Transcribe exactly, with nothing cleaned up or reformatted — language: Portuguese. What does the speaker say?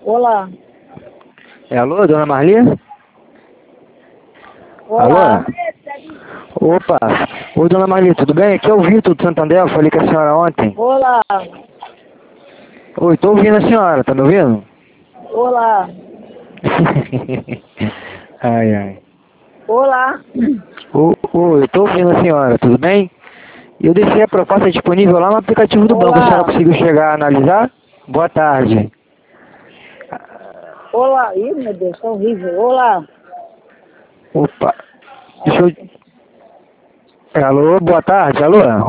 Olá. É, alô, dona Marli? Olá. Alô? Opa! Oi, dona Marli, tudo bem? Aqui é o Vitor do Santander, eu falei com a senhora ontem. Olá. Oi, tô ouvindo a senhora, tá me ouvindo? Olá. Ai, ai. Olá. Ô, ô, eu tô ouvindo a senhora, tudo bem? Eu deixei a proposta disponível lá no aplicativo do banco, a senhora Olá. conseguiu chegar a analisar? Boa tarde. Olá. Ih, meu Deus, tá horrível. Olá. Opa, deixa eu... É, alô, boa tarde, alô?